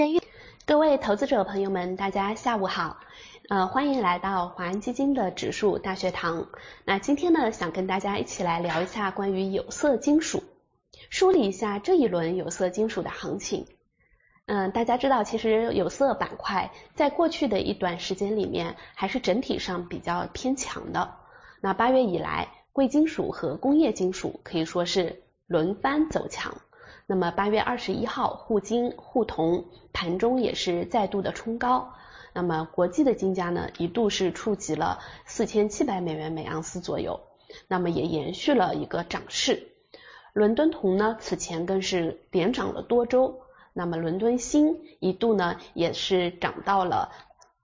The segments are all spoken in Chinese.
各位投资者朋友们，大家下午好，欢迎来到华安基金的指数大学堂。那今天呢，想跟大家一起来聊一下关于有色金属，梳理一下这一轮有色金属的行情。大家知道，其实有色板块在过去的一段时间里面，还是整体上比较偏强的。那8月以来，贵金属和工业金属可以说是轮番走强。那么8月21号，沪金、沪铜盘中也是再度的冲高。那么国际的金价呢，一度是触及了4700美元每盎司左右，那么也延续了一个涨势。伦敦铜呢，此前更是连涨了多周。那么伦敦锌一度呢，也是涨到了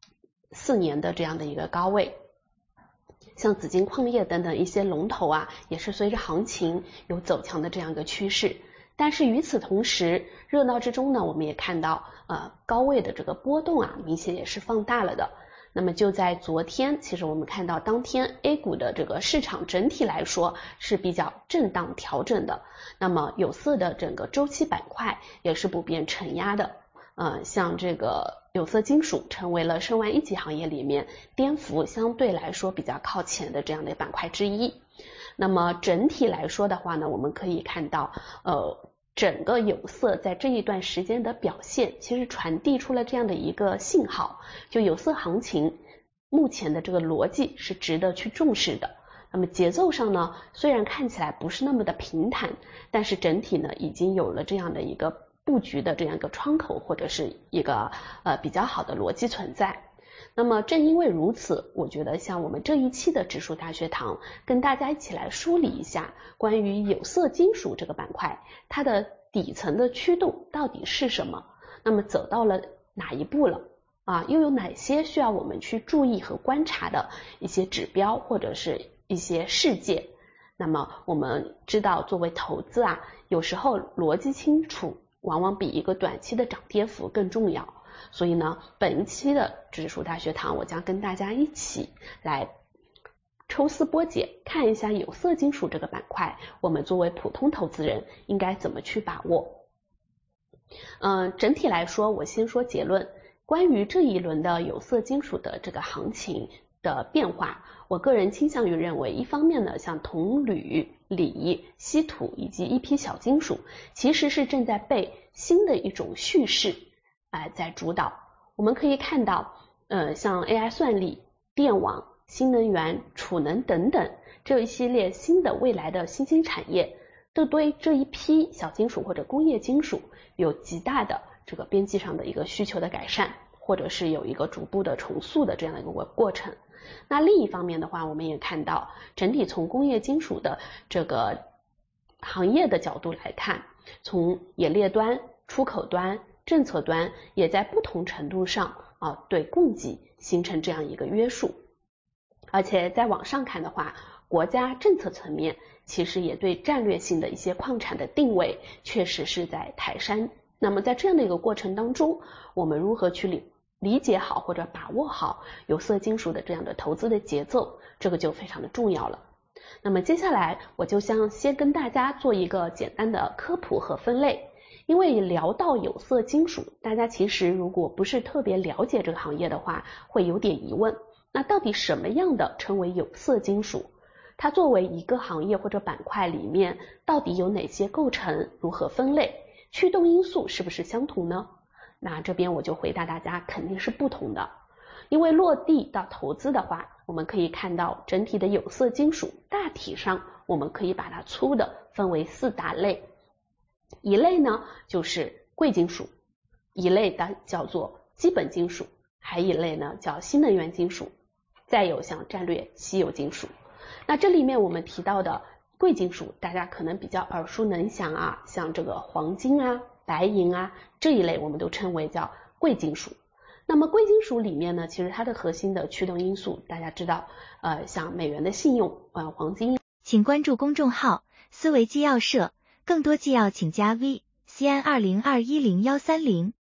4年的这样的一个高位。像紫金矿业等等一些龙头啊，也是随着行情有走强的这样一个趋势。但是与此同时，热闹之中呢，我们也看到高位的这个波动啊，明显也是放大了的。那么就在昨天，其实我们看到当天 A 股的这个市场整体来说是比较震荡调整的。那么有色的整个周期板块也是普遍承压的。像这个有色金属成为了申万一级行业里面跌幅相对来说比较靠前的这样的板块之一。那么整体来说的话呢，我们可以看到整个有色在这一段时间的表现，其实传递出了这样的一个信号，就有色行情目前的这个逻辑是值得去重视的。那么节奏上呢，虽然看起来不是那么的平坦，但是整体呢已经有了这样的一个布局的这样一个窗口，或者是一个比较好的逻辑存在。那么正因为如此，我觉得像我们这一期的指数大学堂跟大家一起来梳理一下关于有色金属这个板块，它的底层的驱动到底是什么，那么走到了哪一步了又有哪些需要我们去注意和观察的一些指标或者是一些事件。那么我们知道作为投资有时候逻辑清楚往往比一个短期的涨跌幅更重要。所以呢，本一期的指数大学堂，我将跟大家一起来抽丝剥茧，看一下有色金属这个板块，我们作为普通投资人应该怎么去把握。整体来说，我先说结论。关于这一轮的有色金属的这个行情的变化，我个人倾向于认为，一方面呢，像铜、铝、锂、稀土以及一批小金属，其实是正在被新的一种叙事在主导。我们可以看到像 AI 算力、电网、新能源、储能等等这一系列新的未来的新兴产业，都对这一批小金属或者工业金属有极大的这个边际上的一个需求的改善，或者是有一个逐步的重塑的这样的一个过程。那另一方面的话，我们也看到整体从工业金属的这个行业的角度来看，从冶炼端、出口端、政策端也在不同程度上对供给形成这样一个约束。而且在往上看的话，国家政策层面其实也对战略性的一些矿产的定位确实是在抬升。那么在这样的一个过程当中，我们如何去理解好或者把握好有色金属的这样的投资的节奏，这个就非常的重要了。那么接下来我就先跟大家做一个简单的科普和分类。因为聊到有色金属，大家其实如果不是特别了解这个行业的话，会有点疑问。那到底什么样的称为有色金属？它作为一个行业或者板块里面，到底有哪些构成？如何分类？驱动因素是不是相同呢？那这边我就回答大家，肯定是不同的。因为落地到投资的话，我们可以看到整体的有色金属，大体上我们可以把它粗的分为4大类。一类呢就是贵金属，一类的叫做基本金属，还一类呢叫新能源金属，再有像战略稀有金属。那这里面我们提到的贵金属，大家可能比较耳熟能详像这个黄金白银这一类我们都称为叫贵金属。那么贵金属里面呢，其实它的核心的驱动因素大家知道像美元的信用黄金。 请关注公众号思维纪要社，更多纪要请加 V CN20210130。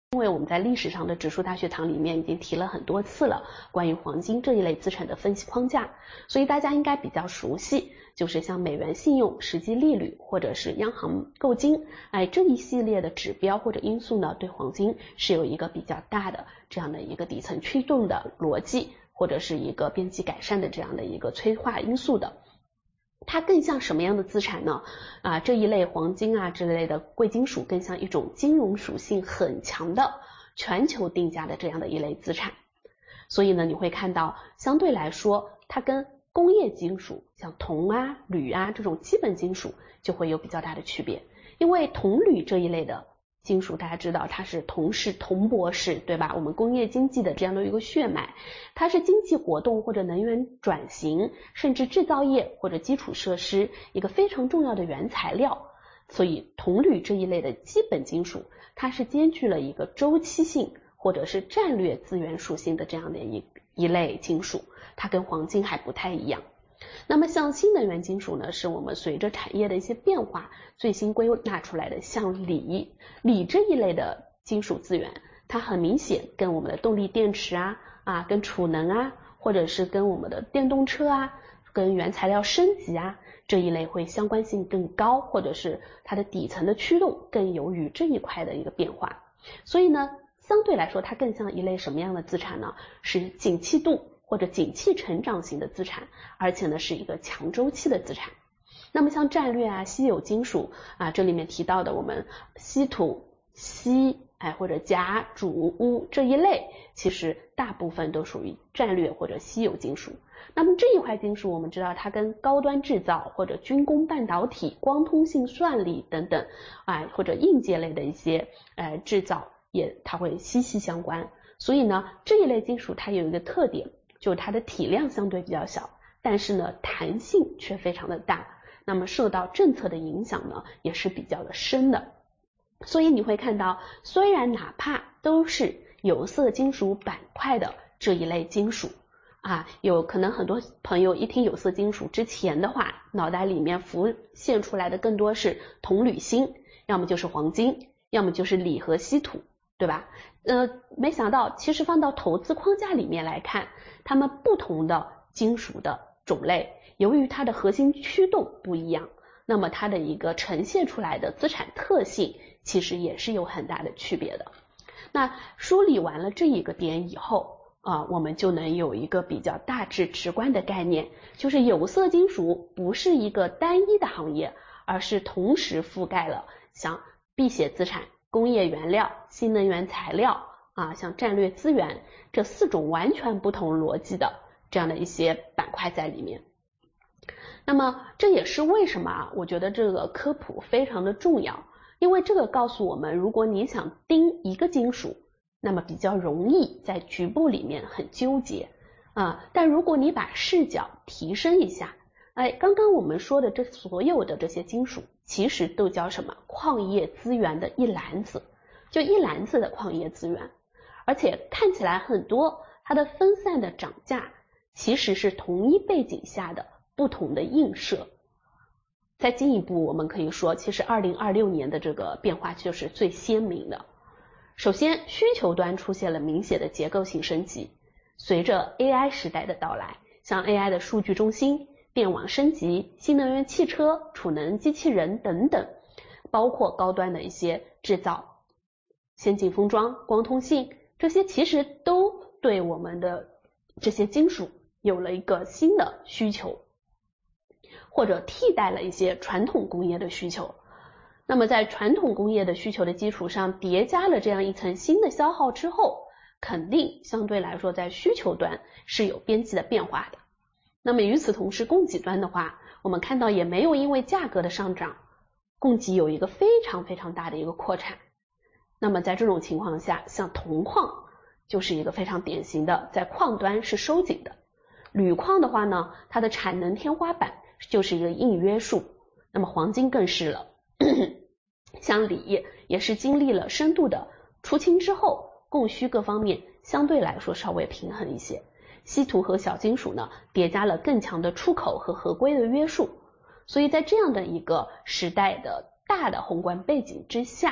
因为我们在历史上的指数大学堂里面已经提了很多次了关于黄金这一类资产的分析框架，所以大家应该比较熟悉，就是像美元信用、实际利率或者是央行购金，这一系列的指标或者因素呢，对黄金是有一个比较大的这样的一个底层驱动的逻辑，或者是一个边际改善的这样的一个催化因素的。它更像什么样的资产呢？这一类黄金之类的贵金属更像一种金融属性很强的全球定价的这样的一类资产。所以呢，你会看到相对来说，它跟工业金属像铜铝这种基本金属就会有比较大的区别。因为铜铝这一类的金属，大家知道它是铜箔式，对吧？我们工业经济的这样的一个血脉，它是经济活动或者能源转型，甚至制造业或者基础设施一个非常重要的原材料。所以铜铝这一类的基本金属，它是兼具了一个周期性或者是战略资源属性的这样的一类金属，它跟黄金还不太一样。那么像新能源金属呢，是我们随着产业的一些变化最新归纳出来的。像锂这一类的金属资源，它很明显跟我们的动力电池跟储能或者是跟我们的电动车跟原材料升级这一类会相关性更高，或者是它的底层的驱动更由于这一块的一个变化。所以呢，相对来说它更像一类什么样的资产呢？是景气度或者景气成长型的资产，而且呢是一个强周期的资产。那么像战略稀有金属这里面提到的我们稀土、锡或者钾、钴、钨这一类，其实大部分都属于战略或者稀有金属。那么这一块金属我们知道它跟高端制造或者军工半导体、光通信算力等等或者硬件类的一些制造它会息息相关。所以呢，这一类金属它有一个特点，就是它的体量相对比较小，但是呢弹性却非常的大，那么受到政策的影响呢也是比较的深的。所以你会看到，虽然哪怕都是有色金属板块的这一类金属有可能很多朋友一听有色金属之前的话，脑袋里面浮现出来的更多是铜铝锌，要么就是黄金，要么就是锂和稀土，对吧？没想到其实放到投资框架里面来看，它们不同的金属的种类，由于它的核心驱动不一样，那么它的一个呈现出来的资产特性其实也是有很大的区别的。那梳理完了这一个点以后我们就能有一个比较大致直观的概念，就是有色金属不是一个单一的行业，而是同时覆盖了像避险资产、工业原料、新能源材料像战略资源这4种完全不同逻辑的这样的一些板块在里面。那么这也是为什么我觉得这个科普非常的重要，因为这个告诉我们，如果你想盯一个金属，那么比较容易在局部里面很纠结但如果你把视角提升一下，刚刚我们说的这所有的这些金属其实都叫什么？矿业资源的一篮子，就一篮子的矿业资源，而且看起来很多它的分散的涨价其实是同一背景下的不同的映射。再进一步我们可以说，其实2026年的这个变化就是最鲜明的。首先需求端出现了明显的结构性升级，随着 AI 时代的到来，像 AI 的数据中心、电网升级、新能源汽车、储能机器人等等，包括高端的一些制造、先进封装、光通信，这些其实都对我们的这些金属有了一个新的需求，或者替代了一些传统工业的需求。那么在传统工业的需求的基础上叠加了这样一层新的消耗之后，肯定相对来说在需求端是有边际的变化的。那么与此同时，供给端的话，我们看到也没有因为价格的上涨，供给有一个非常非常大的一个扩产。那么在这种情况下，像铜矿就是一个非常典型的在矿端是收紧的，铝矿的话呢，它的产能天花板就是一个硬约束，那么黄金更是了像锂也是经历了深度的出清之后，供需各方面相对来说稍微平衡一些。稀土和小金属呢，叠加了更强的出口和合规的约束。所以在这样的一个时代的大的宏观背景之下，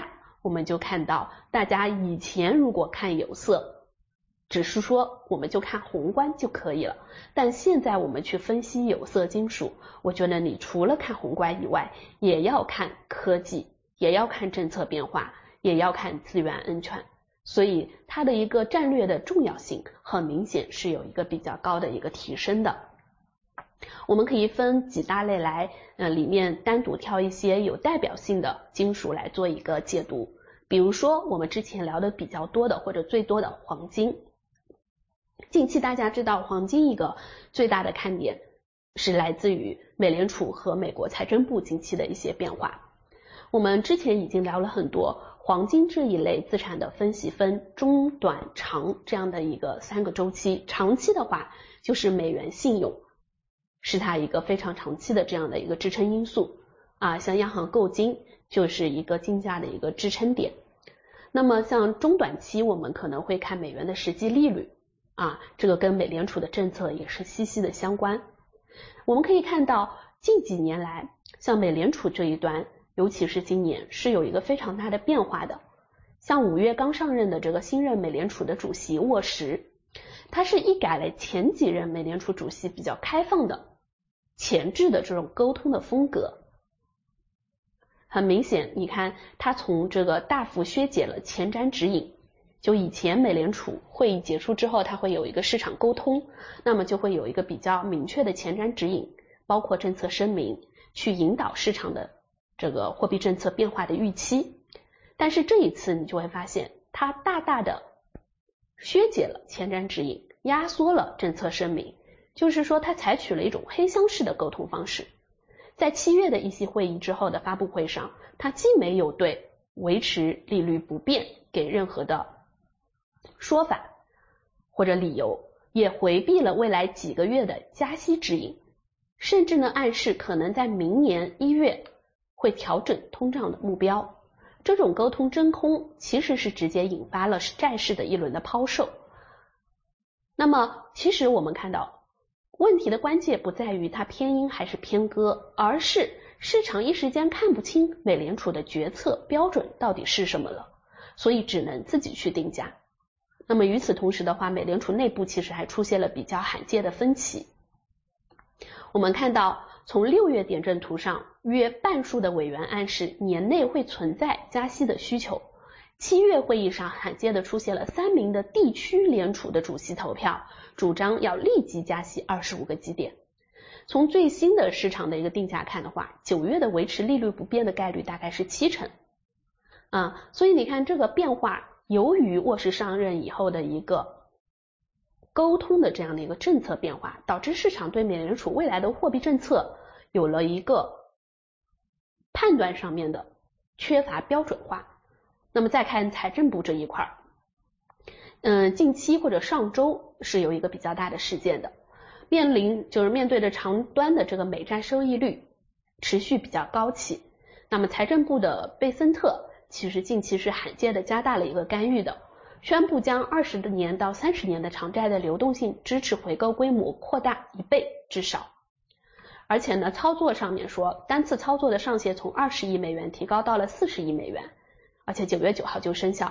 我们就看到大家以前如果看有色，只是说我们就看宏观就可以了，但现在我们去分析有色金属，我觉得你除了看宏观以外，也要看科技，也要看政策变化，也要看资源安全，所以它的一个战略的重要性很明显是有一个比较高的一个提升的。我们可以分几大类来里面单独挑一些有代表性的金属来做一个解读。比如说我们之前聊的比较多的或者最多的黄金。近期大家知道黄金一个最大的看点是来自于美联储和美国财政部近期的一些变化。我们之前已经聊了很多黄金这一类资产的分析，分中短长这样的一个3个周期。长期的话就是美元信用是它一个非常长期的这样的一个支撑因素啊，像央行购金就是一个金价的一个支撑点。那么像中短期我们可能会看美元的实际利率啊，这个跟美联储的政策也是息息的相关。我们可以看到近几年来像美联储这一端，尤其是今年是有一个非常大的变化的。像5月刚上任的这个新任美联储的主席沃什，他是一改了前几任美联储主席比较开放的前置的这种沟通的风格。很明显你看他从这个大幅削减了前瞻指引，就以前美联储会议结束之后它会有一个市场沟通，那么就会有一个比较明确的前瞻指引，包括政策声明，去引导市场的这个货币政策变化的预期。但是这一次你就会发现它大大的削减了前瞻指引，压缩了政策声明，就是说它采取了一种黑箱式的沟通方式。在7月的议息会议之后的发布会上，它既没有对维持利率不变给任何的说法或者理由，也回避了未来几个月的加息指引，甚至呢暗示可能在明年1月会调整通胀的目标。这种沟通真空其实是直接引发了债市的一轮的抛售。那么其实我们看到问题的关键不在于它偏鹰还是偏鸽，而是市场一时间看不清美联储的决策标准到底是什么了，所以只能自己去定价。那么与此同时的话，美联储内部其实还出现了比较罕见的分歧。我们看到从6月点阵图上，约半数的委员暗示年内会存在加息的需求。7月会议上罕见的出现了3名的地区联储的主席投票，主张要立即加息25个基点。从最新的市场的一个定价看的话，9月的维持利率不变的概率大概是70%。所以你看这个变化，由于沃什上任以后的一个沟通的这样的一个政策变化，导致市场对美联储未来的货币政策有了一个判断上面的缺乏标准化。那么再看财政部这一块，近期或者上周是有一个比较大的事件的，面对着长端的这个美债收益率持续比较高企，那么财政部的贝森特其实近期是罕见的加大了一个干预的，宣布将20年到30年的长债的流动性支持回购规模扩大1倍至少。而且呢，操作上面说单次操作的上限从20亿美元提高到了40亿美元，而且9月9号就生效。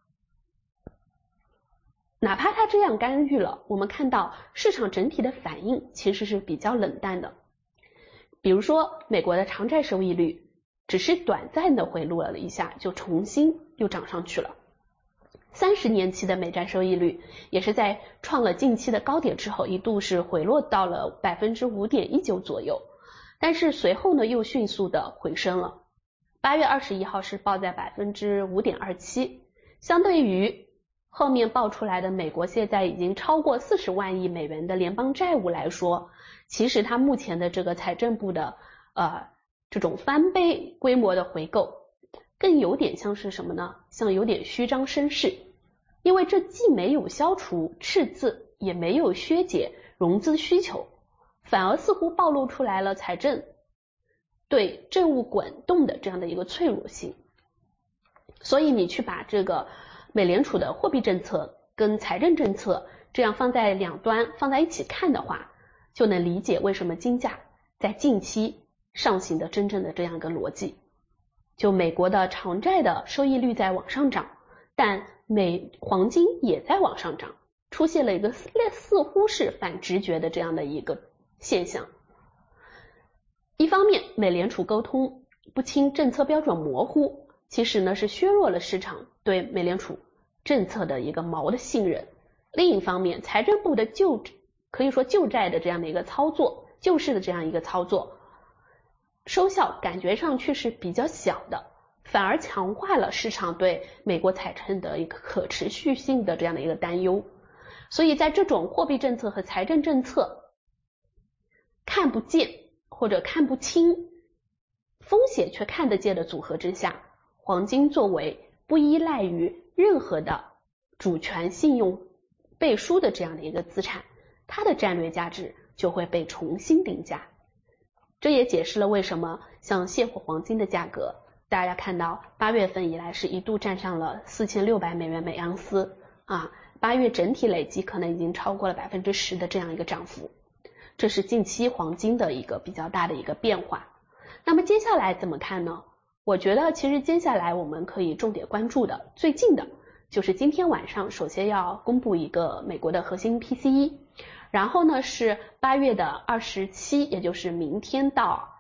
哪怕它这样干预了，我们看到市场整体的反应其实是比较冷淡的。比如说美国的长债收益率只是短暂的回落了一下，就重新又涨上去了。30年期的美债收益率也是在创了近期的高点之后，一度是回落到了 5.19% 左右，但是随后呢又迅速的回升了。8月21号是报在 5.27%， 相对于后面爆出来的美国现在已经超过40万亿美元的联邦债务来说，其实它目前的这个财政部的这种翻倍规模的回购更有点像是什么呢？像有点虚张声势，因为这既没有消除赤字，也没有削减融资需求，反而似乎暴露出来了财政对政务滚动的这样的一个脆弱性。所以你去把这个美联储的货币政策跟财政政策这样放在两端放在一起看的话，就能理解为什么金价在近期上行的真正的这样一个逻辑。 就美国的长债的收益率在往上涨，但黄金也在往上涨，出现了一个似乎是反直觉的这样的一个现象。一方面，美联储沟通不清，政策标准模糊，其实呢是削弱了市场对美联储政策的一个锚的信任。另一方面，财政部的可以说救债的这样的一个操作，救市的这样一个操作，收效感觉上去是比较小的，反而强化了市场对美国财政的一个可持续性的这样的一个担忧。所以在这种货币政策和财政政策看不见或者看不清，风险却看得见的组合之下，黄金作为不依赖于任何的主权信用背书的这样的一个资产，它的战略价值就会被重新定价。这也解释了为什么像现货黄金的价格，大家看到8月份以来是一度站上了4600美元每盎司啊，8月整体累计可能已经超过了10%的这样一个涨幅，这是近期黄金的一个比较大的一个变化。那么接下来怎么看呢？我觉得其实接下来我们可以重点关注的最近的就是今天晚上首先要公布一个美国的核心 PCE， 然后呢是8月的27，也就是明天到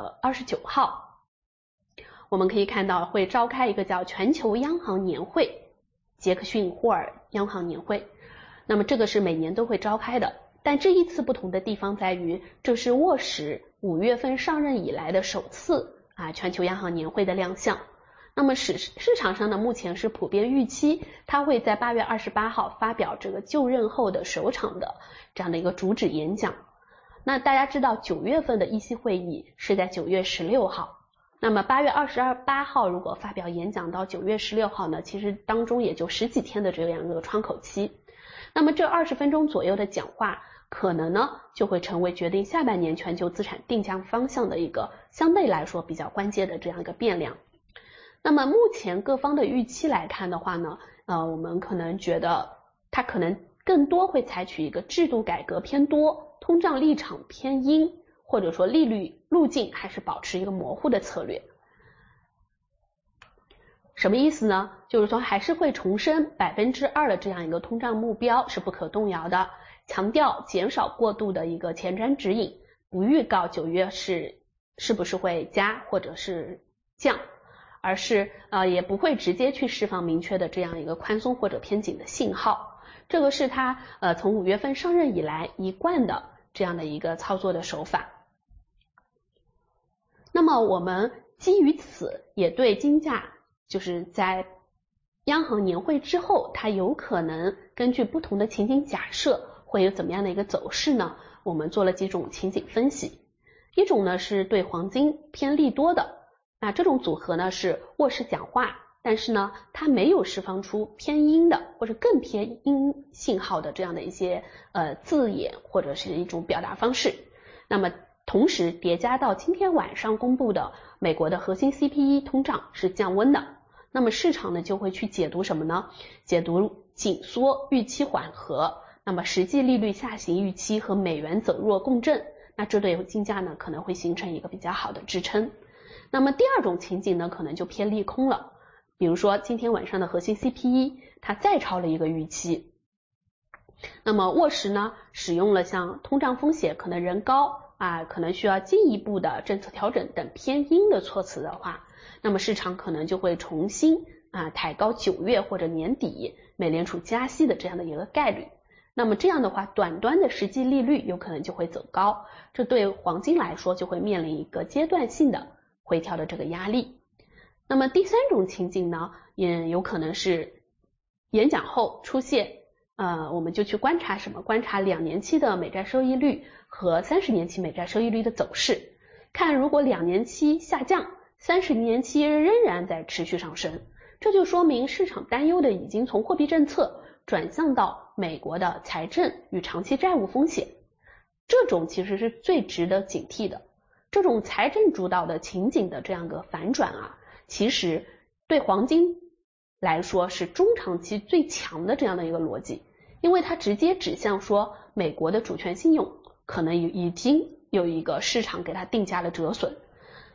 29号，我们可以看到会召开一个叫全球央行年会，杰克逊霍尔央行年会。那么这个是每年都会召开的，但这一次不同的地方在于，这是沃什5月份上任以来的首次全球央行年会的亮相。那么市场上呢，目前是普遍预期他会在8月28号发表这个就任后的首场的这样的一个主旨演讲。那大家知道9月份的议息会议是在9月16号，那么8月28号如果发表演讲到9月16号呢，其实当中也就10几天的这样一个窗口期。那么这20分钟左右的讲话，可能呢就会成为决定下半年全球资产定价方向的一个相对来说比较关键的这样一个变量。那么目前各方的预期来看的话呢，我们可能觉得它可能更多会采取一个制度改革偏多，通胀立场偏鹰，或者说利率路径还是保持一个模糊的策略。什么意思呢？就是说还是会重申2%的这样一个通胀目标是不可动摇的，强调减少过度的一个前瞻指引，不预告9月是不是会加或者是降，而是也不会直接去释放明确的这样一个宽松或者偏紧的信号。这个是他从5月份上任以来一贯的这样的一个操作的手法。那么我们基于此也对金价就是在央行年会之后，它有可能根据不同的情景假设会有怎么样的一个走势呢？我们做了几种情景分析。一种呢是对黄金偏利多的，那这种组合呢是沃什讲话，但是呢它没有释放出偏鹰的或者更偏鹰信号的这样的一些字眼或者是一种表达方式。那么同时叠加到今天晚上公布的美国的核心 CPI 通胀是降温的，那么市场呢就会去解读什么呢？解读紧缩预期缓和，那么实际利率下行预期和美元走弱共振，那这对金价呢可能会形成一个比较好的支撑。那么第二种情景呢可能就偏利空了，比如说今天晚上的核心 CPI 它再超了一个预期，那么沃什呢使用了像通胀风险可能仍高可能需要进一步的政策调整等偏鹰的措辞的话，那么市场可能就会重新抬高9月或者年底美联储加息的这样的一个概率。那么这样的话，短端的实际利率有可能就会走高，这对黄金来说就会面临一个阶段性的回调的这个压力。那么第三种情景呢，也有可能是演讲后出现我们就去观察什么？观察2年期的美债收益率和30年期美债收益率的走势，看如果2年期下降，30年期仍然在持续上升，这就说明市场担忧的已经从货币政策转向到美国的财政与长期债务风险，这种其实是最值得警惕的。这种财政主导的情景的这样个反转其实对黄金来说是中长期最强的这样的一个逻辑，因为它直接指向说美国的主权信用可能已经有一个市场给它定价了折损。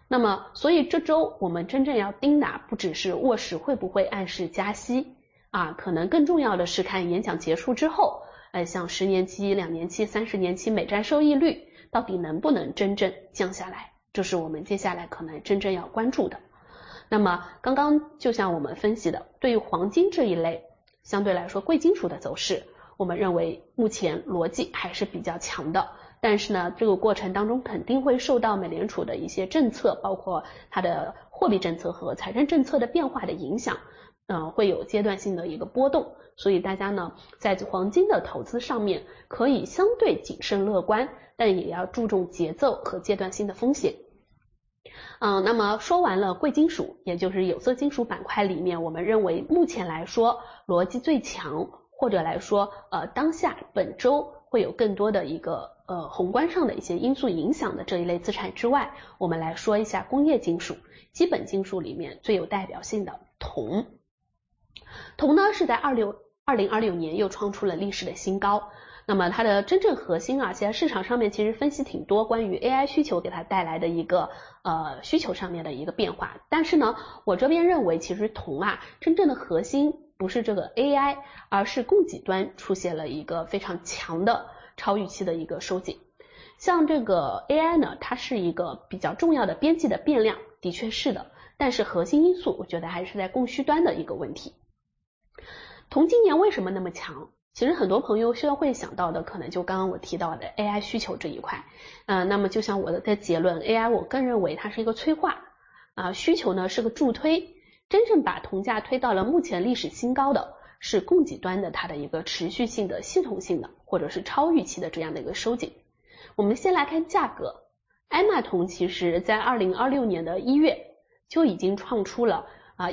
那么所以这周我们真正要盯的不只是沃时会不会暗示加息可能更重要的是看演讲结束之后像10年期、2年期、30年期美债收益率到底能不能真正降下来，这是我们接下来可能真正要关注的。那么刚刚就像我们分析的，对于黄金这一类相对来说贵金属的走势，我们认为目前逻辑还是比较强的，但是呢这个过程当中肯定会受到美联储的一些政策，包括它的货币政策和财政政策的变化的影响，会有阶段性的一个波动，所以大家呢在黄金的投资上面可以相对谨慎乐观，但也要注重节奏和阶段性的风险。那么说完了贵金属，也就是有色金属板块里面，我们认为目前来说逻辑最强，或者来说当下本周会有更多的一个宏观上的一些因素影响的这一类资产之外，我们来说一下工业金属。基本金属里面最有代表性的铜。铜呢是在2026年又创出了历史的新高。那么它的真正核心现在市场上面其实分析挺多关于 AI 需求给它带来的一个需求上面的一个变化，但是呢我这边认为其实铜真正的核心不是这个 AI， 而是供给端出现了一个非常强的超预期的一个收紧。像这个 AI 呢，它是一个比较重要的边际的变量，的确是的，但是核心因素我觉得还是在供需端的一个问题。铜今年为什么那么强？其实很多朋友会想到的可能就刚刚我提到的 AI 需求这一块。那么就像我的结论， AI 我更认为它是一个催化需求呢是个助推，真正把铜价推到了目前历史新高的是供给端的它的一个持续性的系统性的或者是超预期的这样的一个收紧。我们先来看价格，埃玛铜其实在2026年的1月就已经创出了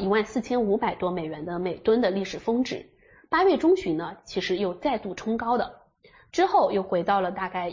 14500多美元的每吨的历史峰值，8月中旬呢其实又再度冲高的，之后又回到了大概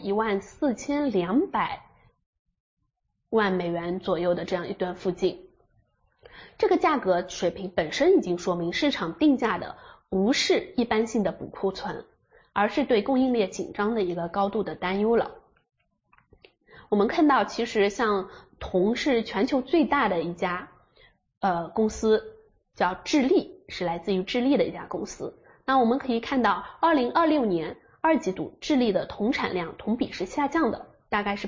14200万美元左右的这样一段附近。这个价格水平本身已经说明市场定价的不是一般性的补库存，而是对供应链紧张的一个高度的担忧了。我们看到其实像铜是全球最大的一家公司叫智利，是来自于智利的一家公司。那我们可以看到2026年2季度智利的铜产量同比是下降的，大概是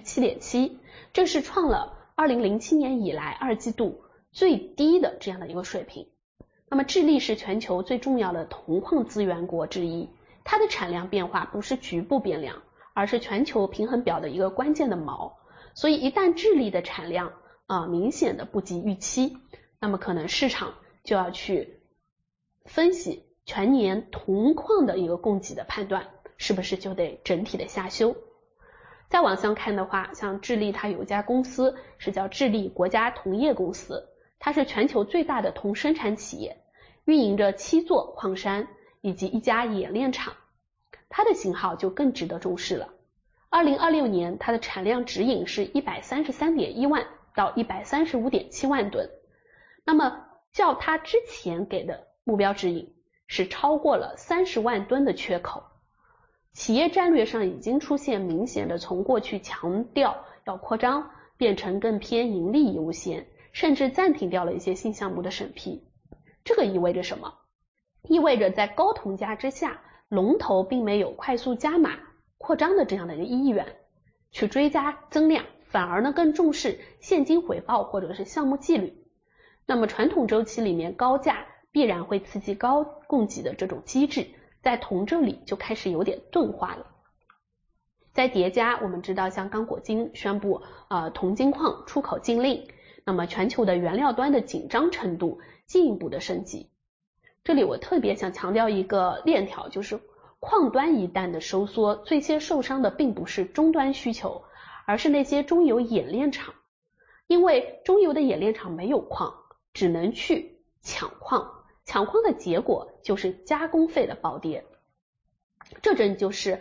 7.7%， 这是创了2007年以来2季度最低的这样的一个水平。那么智利是全球最重要的铜矿资源国之一，它的产量变化不是局部变量，而是全球平衡表的一个关键的锚。所以一旦智利的产量明显的不及预期，那么可能市场就要去分析全年铜矿的一个供给的判断，是不是就得整体的下修。再往上看的话，像智利它有一家公司是叫智利国家铜业公司，它是全球最大的铜生产企业，运营着7座矿山以及一家冶炼厂，它的型号就更值得重视了。2026年它的产量指引是 133.1 万到 135.7 万吨，那么较它之前给的目标指引是超过了30万吨的缺口。企业战略上已经出现明显的从过去强调要扩张变成更偏盈利优先，甚至暂停掉了一些新项目的审批。这个意味着什么？意味着在高铜价之下，龙头并没有快速加码扩张的这样的一个意愿去追加增量，反而呢更重视现金回报或者是项目纪律。那么传统周期里面高价必然会刺激高供给的这种机制，在铜这里就开始有点钝化了。再叠加我们知道像刚果金宣布铜金矿出口禁令，那么全球的原料端的紧张程度进一步的升级。这里我特别想强调一个链条，就是矿端一旦的收缩，最先受伤的并不是终端需求，而是那些中游冶炼厂，因为中游的冶炼厂没有矿，只能去抢矿，抢矿的结果就是加工费的暴跌。这正是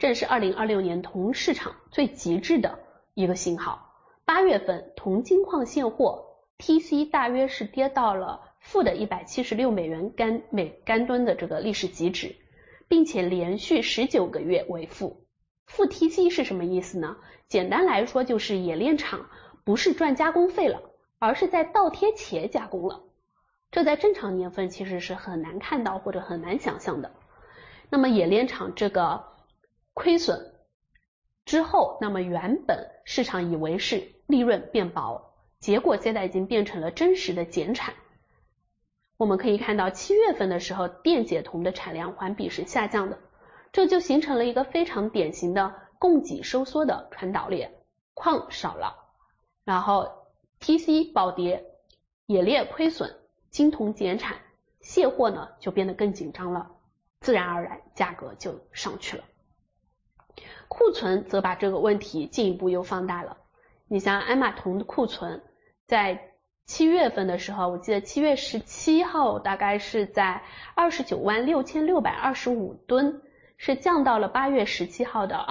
2026年铜市场最极致的一个信号。8月份铜金矿现货 TC 大约是跌到了负的176美元每干吨的这个历史极值，并且连续19个月为负。负 TC 是什么意思呢？简单来说就是冶炼厂不是赚加工费了，而是在倒贴前加工了。这在正常年份其实是很难看到或者很难想象的。那么冶炼厂这个亏损之后，那么原本市场以为是利润变薄，结果现在已经变成了真实的减产。我们可以看到7月份的时候，电解铜的产量环比是下降的，这就形成了一个非常典型的供给收缩的传导链，矿少了，然后 TC 暴跌，冶炼亏损，精铜减产，卸货呢就变得更紧张了，自然而然价格就上去了。库存则把这个问题进一步又放大了。你像鞍马铜的库存在7月份的时候，我记得7月17号大概是在29.6625吨，是降到了8月17号的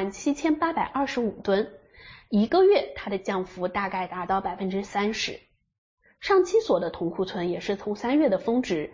20.7825吨，一个月它的降幅大概达到 30%。上期所的铜库存也是从3月的峰值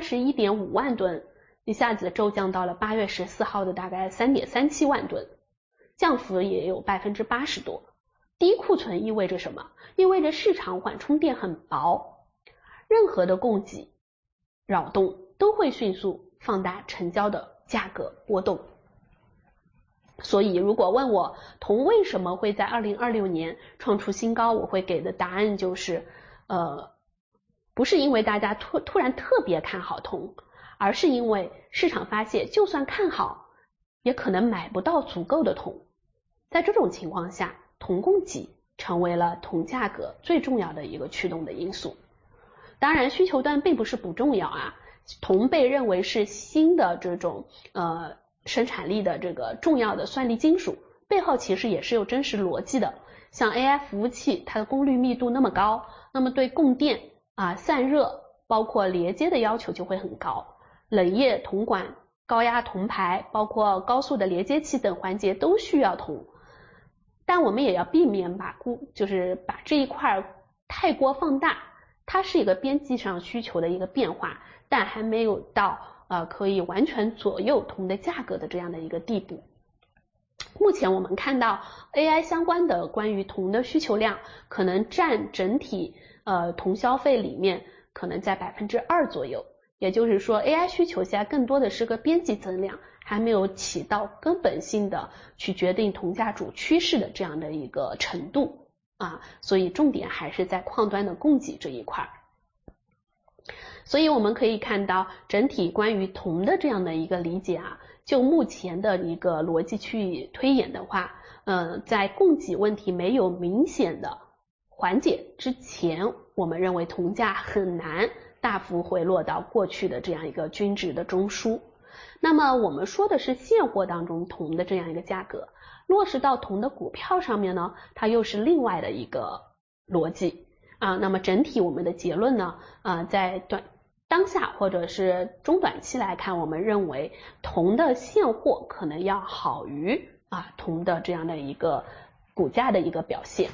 31.5万吨，一下子骤降到了8月14号的大概 3.37万吨，降幅也有 80% 多。低库存意味着什么？意味着市场缓冲垫很薄，任何的供给扰动都会迅速放大成交的价格波动。所以如果问我铜为什么会在2026年创出新高，我会给的答案就是不是因为大家突然特别看好铜，而是因为市场发现就算看好也可能买不到足够的铜。在这种情况下，铜供给成为了铜价格最重要的一个驱动的因素。当然需求端并不是不重要啊，铜被认为是新的这种生产力的这个重要的算力金属，背后其实也是有真实逻辑的。像 AI 服务器它的功率密度那么高，那么对供电散热包括连接的要求就会很高，冷液铜管、高压铜排包括高速的连接器等环节都需要铜。但我们也要避免把这一块太过放大，它是一个边际上需求的一个变化，但还没有到可以完全左右铜的价格的这样的一个地步。目前我们看到 AI 相关的关于铜的需求量可能占整体铜消费里面可能在 2% 左右，也就是说 AI 需求下更多的是个边际增量，还没有起到根本性的去决定铜价主趋势的这样的一个程度所以重点还是在矿端的供给这一块。所以我们可以看到整体关于铜的这样的一个理解就目前的一个逻辑去推演的话，在供给问题没有明显的缓解之前，我们认为铜价很难大幅回落到过去的这样一个均值的中枢。那么我们说的是现货当中铜的这样一个价格，落实到铜的股票上面呢，它又是另外的一个逻辑那么整体我们的结论呢在当下或者是中短期来看，我们认为铜的现货可能要好于铜的这样的一个股价的一个表现。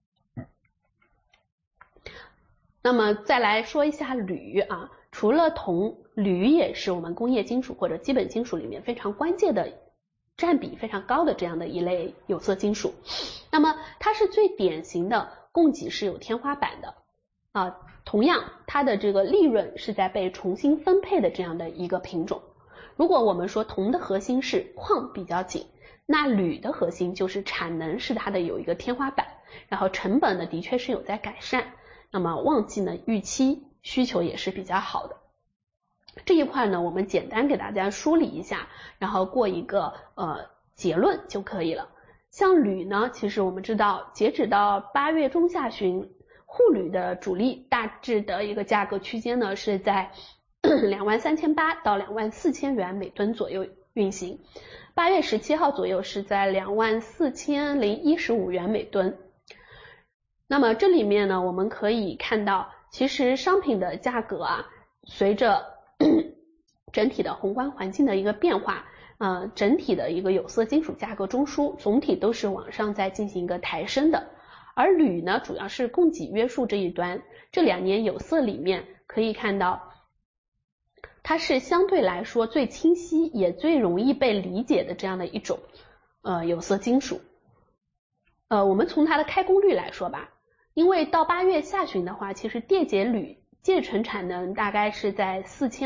那么再来说一下铝除了铜，铝也是我们工业金属或者基本金属里面非常关键的占比非常高的这样的一类有色金属。那么它是最典型的供给是有天花板的同样它的这个利润是在被重新分配的这样的一个品种。如果我们说铜的核心是矿比较紧，那铝的核心就是产能是它的有一个天花板，然后成本呢的确是有在改善，那么旺季呢预期需求也是比较好的。这一块呢我们简单给大家梳理一下，然后过一个结论就可以了。像铝呢，其实我们知道截止到8月中下旬，沪铝的主力大致的一个价格区间呢是在23800到24000元每吨左右运行，8月17号左右是在24015元每吨。那么这里面呢我们可以看到，其实商品的价格随着整体的宏观环境的一个变化整体的一个有色金属价格中枢总体都是往上在进行一个抬升的。而铝呢主要是供给约束这一端，这2年有色里面可以看到它是相对来说最清晰也最容易被理解的这样的一种有色金属我们从它的开工率来说吧，因为到8月下旬的话，其实电解铝建成产能大概是在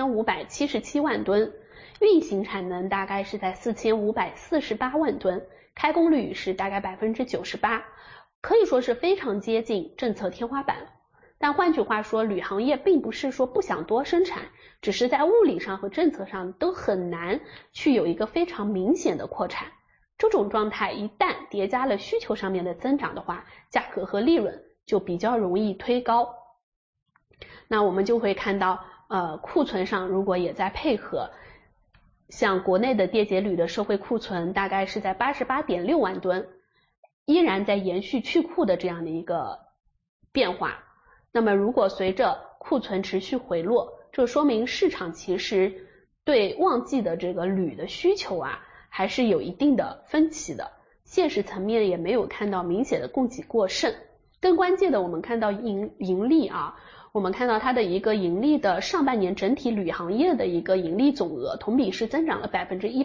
4577万吨，运行产能大概是在4548万吨，开工率是大概98%，可以说是非常接近政策天花板。但换句话说，铝行业并不是说不想多生产，只是在物理上和政策上都很难去有一个非常明显的扩产。这种状态一旦叠加了需求上面的增长的话，价格和利润就比较容易推高。那我们就会看到库存上如果也在配合，像国内的电解铝的社会库存大概是在88.6万吨，依然在延续去库的这样的一个变化。那么如果随着库存持续回落，这说明市场其实对旺季的这个铝的需求还是有一定的分歧的，现实层面也没有看到明显的供给过剩。更关键的，我们看到盈利我们看到它的一个盈利的上半年整体铝行业的一个盈利总额同比是增长了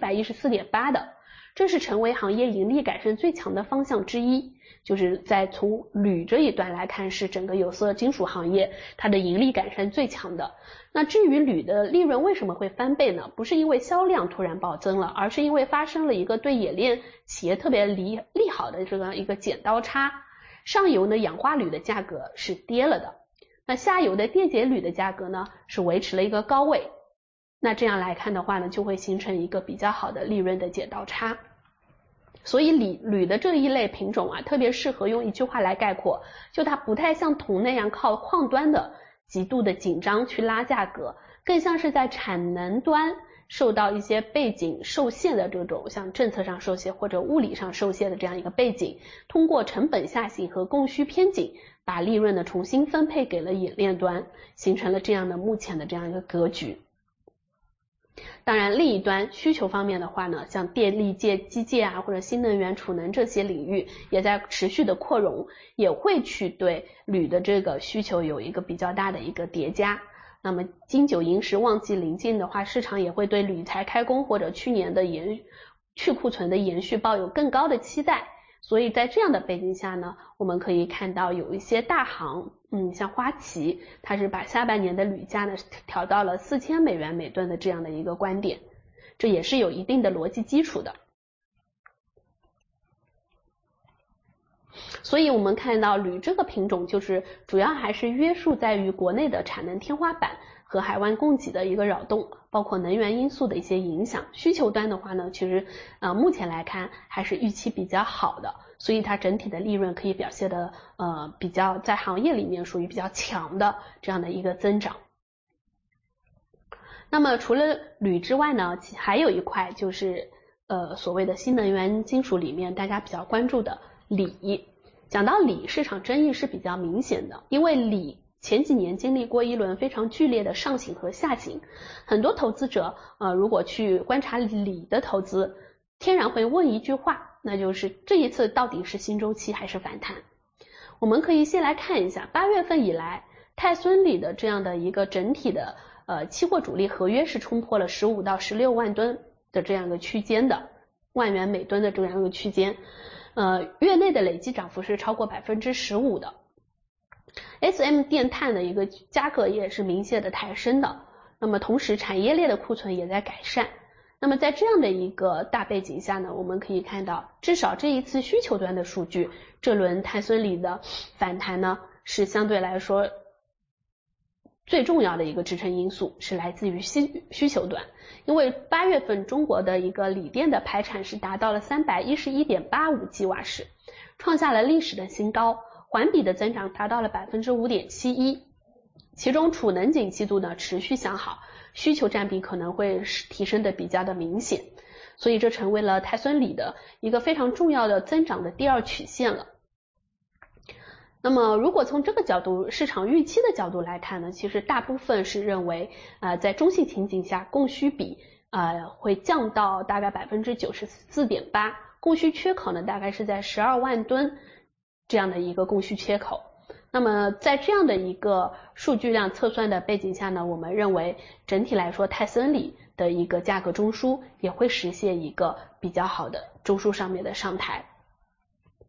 114.8% 的，这是成为行业盈利改善最强的方向之一，就是在从铝这一端来看，是整个有色金属行业它的盈利改善最强的。那至于铝的利润为什么会翻倍呢？不是因为销量突然暴增了，而是因为发生了一个对冶炼企业特别利好的这个一个剪刀差，上游的氧化铝的价格是跌了的，那下游的电解铝的价格呢是维持了一个高位，那这样来看的话呢，就会形成一个比较好的利润的剪刀差。所以铝的这一类品种特别适合用一句话来概括，就它不太像铜那样靠矿端的极度的紧张去拉价格，更像是在产能端受到一些背景受限的这种，像政策上受限或者物理上受限的这样一个背景，通过成本下行和供需偏紧，把利润呢重新分配给了冶炼端，形成了这样的目前的这样一个格局。当然另一端需求方面的话呢，像电力机械或者新能源储能这些领域也在持续的扩容，也会去对铝的这个需求有一个比较大的一个叠加。那么金九银十旺季临近的话，市场也会对铝材开工或者去年的去库存的延续抱有更高的期待。所以在这样的背景下呢，我们可以看到有一些大行像花旗，它是把下半年的铝价呢调到了4000美元每吨的这样的一个观点，这也是有一定的逻辑基础的。所以我们看到铝这个品种就是主要还是约束在于国内的产能天花板和海外供给的一个扰动，包括能源因素的一些影响。需求端的话呢，其实目前来看还是预期比较好的，所以它整体的利润可以表现的比较在行业里面属于比较强的这样的一个增长。那么除了铝之外呢，还有一块就是所谓的新能源金属里面大家比较关注的锂。讲到锂，市场争议是比较明显的，因为锂前几年经历过一轮非常剧烈的上行和下行，很多投资者如果去观察锂的投资，天然会问一句话，那就是这一次到底是新周期还是反弹。我们可以先来看一下8月份以来泰森锂的这样的一个整体的期货主力合约是冲破了15到16万吨的这样一个区间的，万元每吨的这样一个区间，月内的累计涨幅是超过 15% 的。SM 电碳的一个价格也是明显的抬升的，那么同时产业链的库存也在改善。那么在这样的一个大背景下呢，我们可以看到至少这一次需求端的数据，这轮泰森锂的反弹呢是相对来说最重要的一个支撑因素是来自于需求端，因为8月份中国的一个锂电的排产是达到了 311.85 吉瓦时，创下了历史的新高，环比的增长达到了 5.71%， 其中储能景气度呢持续向好，需求占比可能会提升的比较的明显，所以这成为了泰森锂的一个非常重要的增长的第二曲线了。那么如果从这个角度市场预期的角度来看呢，其实大部分是认为在中性情景下供需比会降到大概 94.8%， 供需缺口呢大概是在12万吨这样的一个供需缺口。那么在这样的一个数据量测算的背景下呢，我们认为整体来说泰森锂的一个价格中枢也会实现一个比较好的中枢上面的上抬。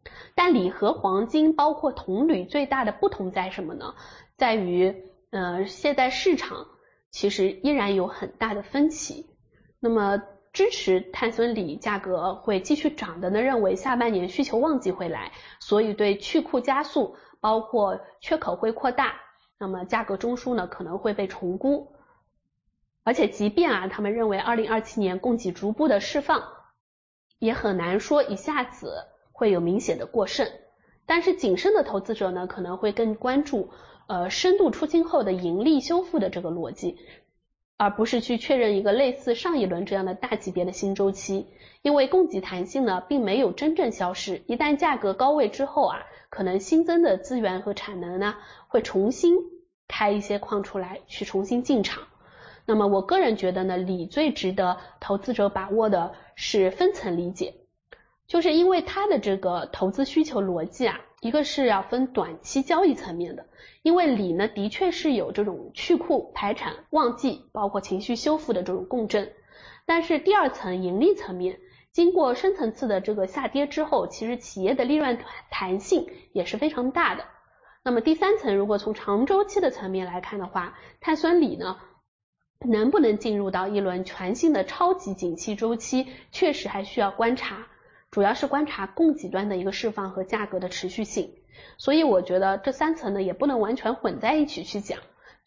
但锂和黄金包括铜铝最大的不同在什么呢？在于现在市场其实依然有很大的分歧。那么支持碳酸锂价格会继续涨的呢，认为下半年需求旺季会来，所以对去库加速，包括缺口会扩大，那么价格中枢呢可能会被重估。而且即便他们认为2027年供给逐步的释放，也很难说一下子会有明显的过剩。但是谨慎的投资者呢可能会更关注深度出清后的盈利修复的这个逻辑，而不是去确认一个类似上一轮这样的大级别的新周期。因为供给弹性呢并没有真正消失，一旦价格高位之后可能新增的资源和产能呢会重新开一些矿出来去重新进场。那么我个人觉得呢，锂最值得投资者把握的是分层理解，就是因为它的这个投资需求逻辑一个是要分短期交易层面的，因为锂呢的确是有这种去库排产旺季包括情绪修复的这种共振，但是第二层盈利层面，经过深层次的这个下跌之后，其实企业的利润弹性也是非常大的。那么第三层，如果从长周期的层面来看的话，碳酸锂呢能不能进入到一轮全新的超级景气周期，确实还需要观察，主要是观察供给端的一个释放和价格的持续性。所以我觉得这三层呢也不能完全混在一起去讲，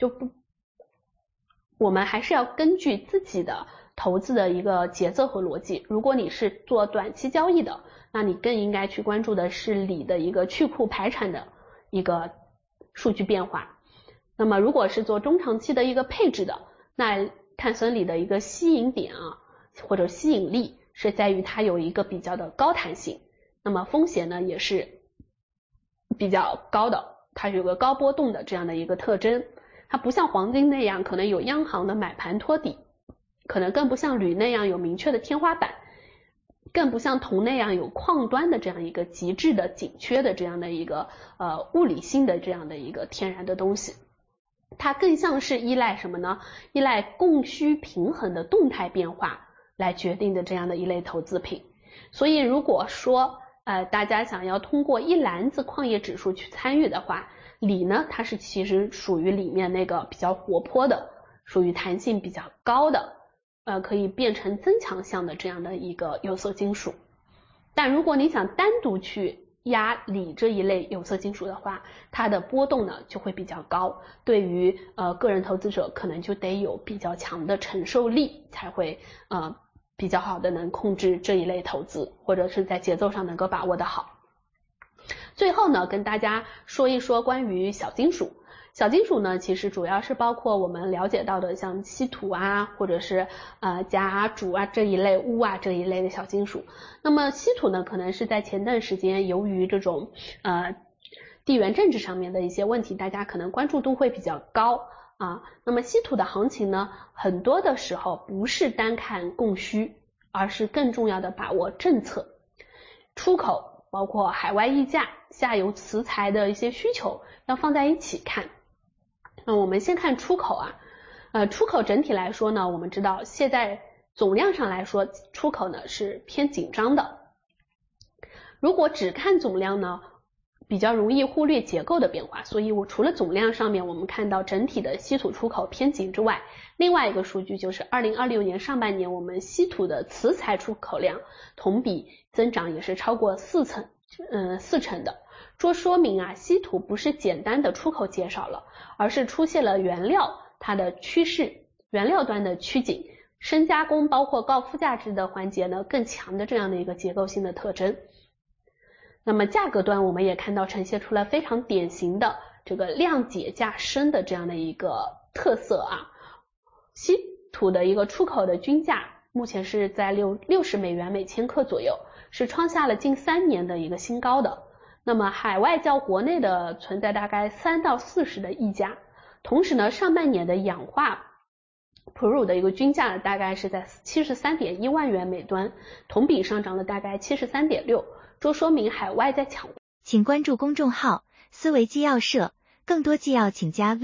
我们还是要根据自己的投资的一个节奏和逻辑。如果你是做短期交易的，那你更应该去关注的是锂的一个去库排产的一个数据变化。那么如果是做中长期的一个配置的，那碳酸锂的一个吸引点或者吸引力是在于它有一个比较的高弹性，那么风险呢也是比较高的，它有个高波动的这样的一个特征。它不像黄金那样可能有央行的买盘托底，可能更不像铝那样有明确的天花板，更不像铜那样有矿端的这样一个极致的紧缺的这样的一个物理性的这样的一个天然的东西。它更像是依赖什么呢？依赖供需平衡的动态变化来决定的这样的一类投资品。所以如果说大家想要通过一篮子矿业指数去参与的话，锂呢它是其实属于里面那个比较活泼的，属于弹性比较高的可以变成增强项的这样的一个有色金属。但如果你想单独去压锂这一类有色金属的话，它的波动呢就会比较高，对于个人投资者可能就得有比较强的承受力，才会比较好的能控制这一类投资，或者是在节奏上能够把握得好。最后呢，跟大家说一说关于小金属。小金属呢其实主要是包括我们了解到的像稀土或者是甲锄这一类钨这一类的小金属。那么稀土呢可能是在前段时间由于这种地缘政治上面的一些问题，大家可能关注度会比较高那么稀土的行情呢很多的时候不是单看供需，而是更重要的把握政策、出口包括海外溢价、下游磁材的一些需求要放在一起看。那我们先看出口出口整体来说呢，我们知道现在总量上来说出口呢是偏紧张的。如果只看总量呢比较容易忽略结构的变化，所以我除了总量上面我们看到整体的稀土出口偏紧之外，另外一个数据就是2026年上半年我们稀土的磁材出口量同比增长也是超过4成的，这说明稀土不是简单的出口减少了，而是出现了原料它的趋势，原料端的趋紧，深加工包括高附加值的环节呢更强的这样的一个结构性的特征。那么价格端我们也看到呈现出了非常典型的这个量解价升的这样的一个特色稀土的一个出口的均价目前是在60美元每千克左右，是创下了近3年的一个新高的。那么海外较国内的存在大概3到40的溢价，同时呢上半年的氧化普乳的一个均价大概是在 73.1万元每吨，同比上涨了大概 73.6%，这说明海外在抢。 请关注公众号思维纪要社，更多纪要请加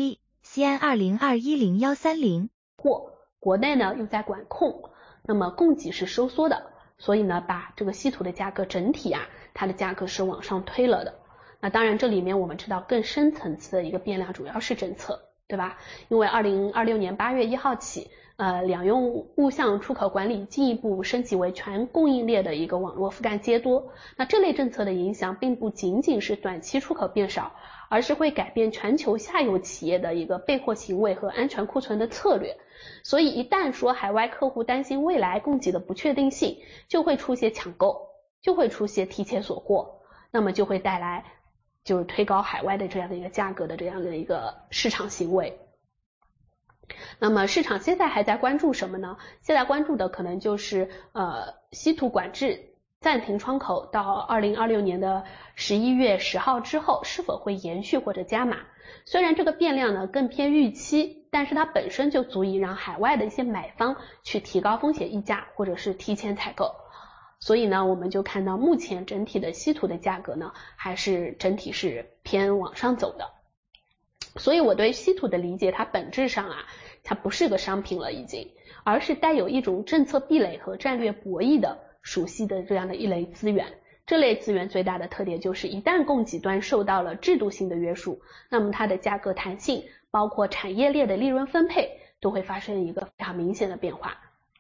V CN20210130。 国内呢又在管控，那么供给是收缩的， 所以呢把这个稀土的价格整体它的价格是往上推了的。那当然这里面我们知道更深层次的一个变量主要是政策，对吧？因为2026年8月1号起两用物项出口管理进一步升级为全供应链的一个网络覆盖皆多。那这类政策的影响并不仅仅是短期出口变少，而是会改变全球下游企业的一个备货行为和安全库存的策略。所以一旦说海外客户担心未来供给的不确定性，就会出现抢购，就会出现提前锁货，那么就会带来就是推高海外的这样的一个价格的这样的一个市场行为。那么市场现在还在关注什么呢？现在关注的可能就是稀土管制暂停窗口到2026年的11月10号之后是否会延续或者加码。虽然这个变量呢更偏预期，但是它本身就足以让海外的一些买方去提高风险溢价或者是提前采购。所以呢我们就看到目前整体的稀土的价格呢还是整体是偏往上走的。所以我对稀土的理解，它本质上它不是个商品了已经，而是带有一种政策壁垒和战略博弈的熟悉的这样的一类资源。这类资源最大的特点就是一旦供给端受到了制度性的约束，那么它的价格弹性包括产业链的利润分配都会发生一个非常明显的变化。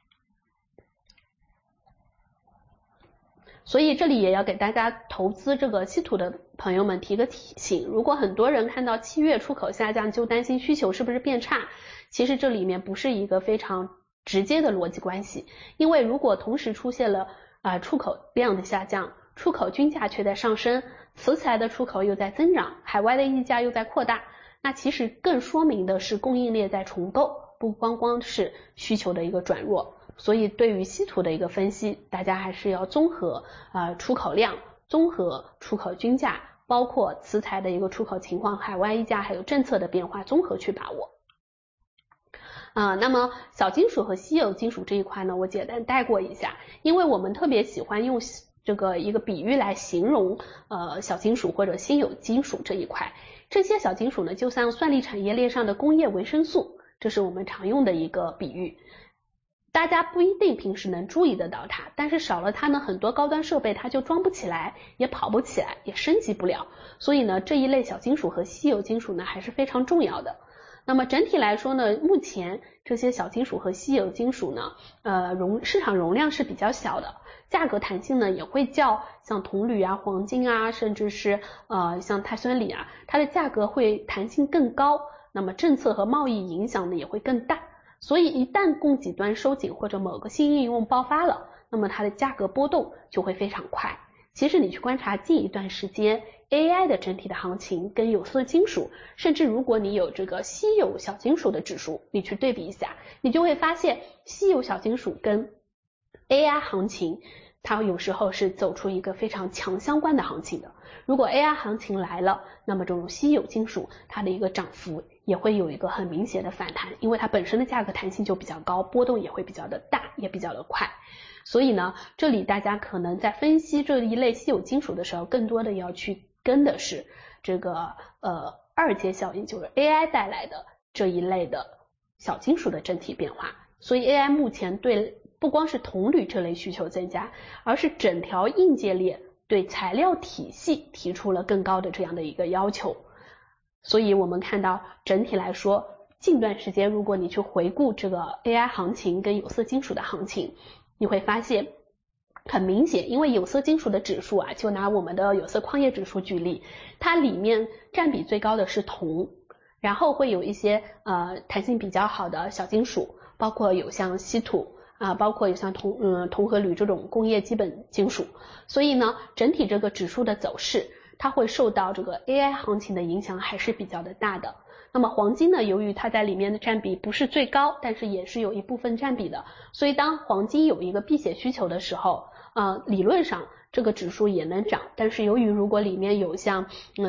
所以这里也要给大家投资这个稀土的朋友们提个提醒，如果很多人看到7月出口下降就担心需求是不是变差，其实这里面不是一个非常直接的逻辑关系。因为如果同时出现了出口量的下降，出口均价却在上升，瓷材的出口又在增长，海外的溢价又在扩大，那其实更说明的是供应链在重构，不光光是需求的一个转弱。所以对于稀土的一个分析，大家还是要综合出口量，综合出口均价，包括瓷材的一个出口情况，海外溢价还有政策的变化，综合去把握。那么小金属和稀有金属这一块呢，我简单带过一下，因为我们特别喜欢用这个一个比喻来形容小金属或者稀有金属这一块。这些小金属呢就像算力产业链上的工业维生素，这是我们常用的一个比喻。大家不一定平时能注意得到它，但是少了它呢，很多高端设备它就装不起来，也跑不起来，也升级不了。所以呢，这一类小金属和稀有金属呢还是非常重要的。那么整体来说呢，目前这些小金属和稀有金属呢，市场容量是比较小的，价格弹性呢也会较像铜铝黄金甚至是像钛酸锂它的价格会弹性更高，那么政策和贸易影响呢也会更大。所以一旦供给端收紧或者某个新应用爆发了，那么它的价格波动就会非常快。其实你去观察近一段时间 AI 的整体的行情跟有色金属，甚至如果你有这个稀有小金属的指数，你去对比一下，你就会发现稀有小金属跟 AI 行情它有时候是走出一个非常强相关的行情的。如果 AI 行情来了，那么这种稀有金属它的一个涨幅也会有一个很明显的反弹，因为它本身的价格弹性就比较高，波动也会比较的大，也比较的快。所以呢，这里大家可能在分析这一类稀有金属的时候，更多的要去跟的是这个二阶效应，就是 AI 带来的这一类的小金属的整体变化。所以 AI 目前对不光是铜铝这类需求增加，而是整条硬件链对材料体系提出了更高的这样的一个要求。所以我们看到整体来说，近段时间如果你去回顾这个 AI 行情跟有色金属的行情，你会发现很明显，因为有色金属的指数就拿我们的有色矿业指数举例，它里面占比最高的是铜，然后会有一些弹性比较好的小金属，包括有像稀土包括有像铜和铝这种工业基本金属。所以呢，整体这个指数的走势它会受到这个 AI 行情的影响还是比较的大的。那么黄金呢，由于它在里面的占比不是最高，但是也是有一部分占比的，所以当黄金有一个避险需求的时候，理论上这个指数也能涨。但是由于如果里面有像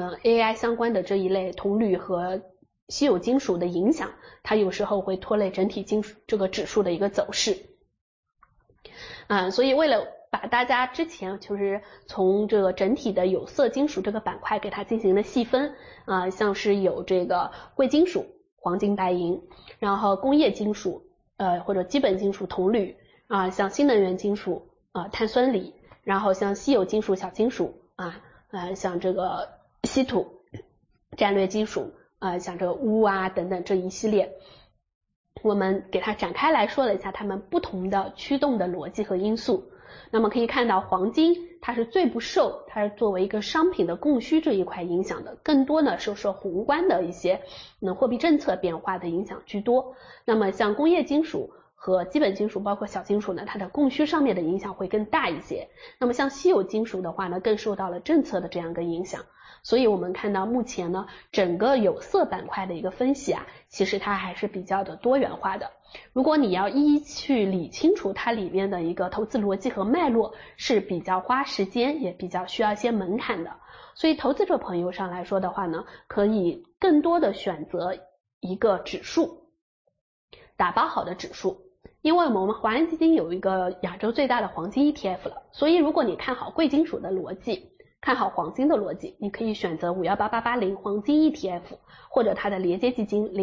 AI 相关的这一类铜铝和稀有金属的影响，它有时候会拖累整体金属这个指数的一个走势。所以为了把大家之前就是从这个整体的有色金属这个板块给它进行了细分，像是有这个贵金属黄金白银，然后工业金属或者基本金属铜铝像新能源金属碳酸锂，然后像稀有金属、小金属像这个稀土、战略金属像这个钨啊等等这一系列，我们给它展开来说了一下它们不同的驱动的逻辑和因素。那么可以看到黄金它是最不受它是作为一个商品的供需这一块影响的，更多呢是受宏观的一些货币政策变化的影响居多。那么像工业金属和基本金属包括小金属呢，它的供需上面的影响会更大一些。那么像稀有金属的话呢，更受到了政策的这样一个影响。所以我们看到目前呢，整个有色板块的一个分析其实它还是比较的多元化的。如果你要一一去理清楚它里面的一个投资逻辑和脉络，是比较花时间，也比较需要一些门槛的。所以投资者朋友上来说的话呢，可以更多的选择一个指数，打包好的指数。因为我们华人基金有一个亚洲最大的黄金 ETF 了，所以如果你看好贵金属的逻辑，看好黄金的逻辑，你可以选择518-880黄金 ETF 或者它的连接基金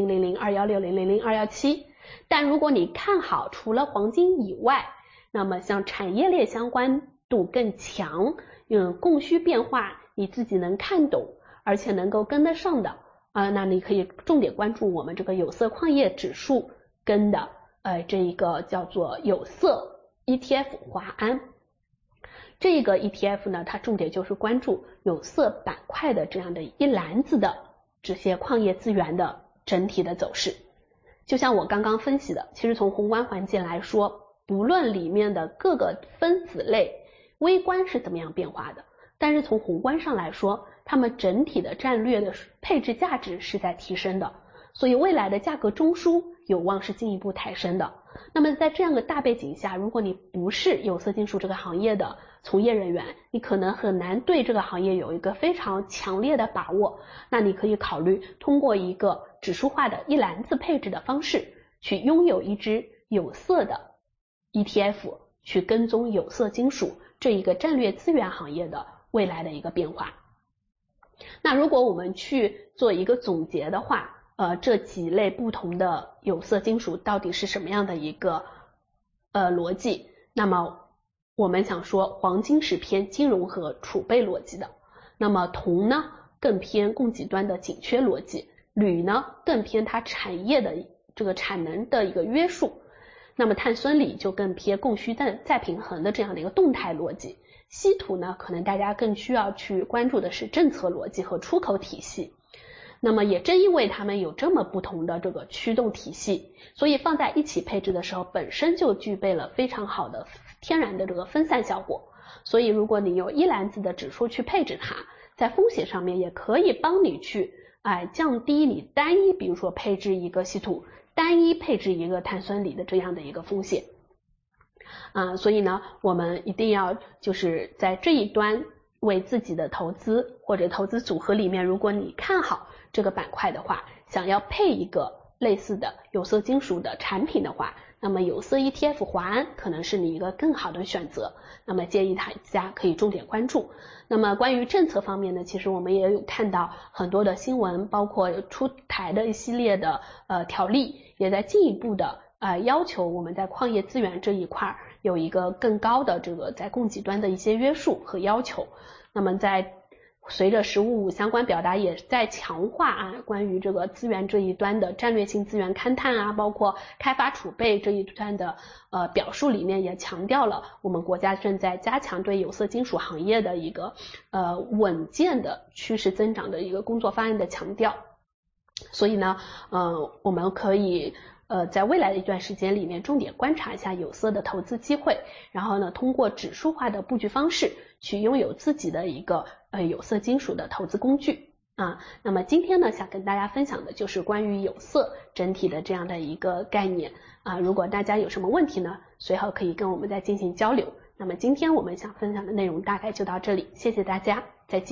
000216000217。但如果你看好除了黄金以外，那么像产业链相关度更强，供需变化你自己能看懂而且能够跟得上的那你可以重点关注我们这个有色矿业指数跟的这一个叫做有色 ETF 华安。这个 ETF 呢，它重点就是关注有色板块的这样的一篮子的这些矿业资源的整体的走势。就像我刚刚分析的，其实从宏观环境来说，不论里面的各个分子类微观是怎么样变化的，但是从宏观上来说，它们整体的战略的配置价值是在提升的，所以未来的价格中枢有望是进一步抬升的。那么在这样的大背景下，如果你不是有色金属这个行业的从业人员，你可能很难对这个行业有一个非常强烈的把握，那你可以考虑通过一个指数化的一篮子配置的方式，去拥有一只有色的 ETF， 去跟踪有色金属这一个战略资源行业的未来的一个变化。那如果我们去做一个总结的话，这几类不同的有色金属到底是什么样的一个逻辑？那么我们想说，黄金是偏金融和储备逻辑的，那么铜呢更偏供给端的紧缺逻辑，铝呢更偏它产业的这个产能的一个约束，那么碳酸锂就更偏供需再平衡的这样的一个动态逻辑，稀土呢可能大家更需要去关注的是政策逻辑和出口体系。那么也正因为它们有这么不同的这个驱动体系，所以放在一起配置的时候本身就具备了非常好的天然的这个分散效果。所以如果你有一篮子的指数去配置它，在风险上面也可以帮你去降低你单一比如说配置一个稀土，单一配置一个碳酸锂的这样的一个风险所以呢我们一定要就是在这一端为自己的投资或者投资组合里面，如果你看好这个板块的话，想要配一个类似的有色金属的产品的话，那么有色 ETF 华安可能是你一个更好的选择，那么建议大家可以重点关注。那么关于政策方面呢，其实我们也有看到很多的新闻，包括出台的一系列的条例，也在进一步的要求我们在矿业资源这一块有一个更高的这个在供给端的一些约束和要求。那么在随着15相关表达也在强化关于这个资源这一端的战略性资源勘探包括开发储备这一端的表述里面也强调了我们国家正在加强对有色金属行业的一个稳健的趋势增长的一个工作方案的强调。所以呢我们可以在未来的一段时间里面重点观察一下有色的投资机会，然后呢通过指数化的布局方式去拥有自己的一个有色金属的投资工具那么今天呢想跟大家分享的就是关于有色整体的这样的一个概念如果大家有什么问题呢，随后可以跟我们再进行交流。那么今天我们想分享的内容大概就到这里，谢谢大家。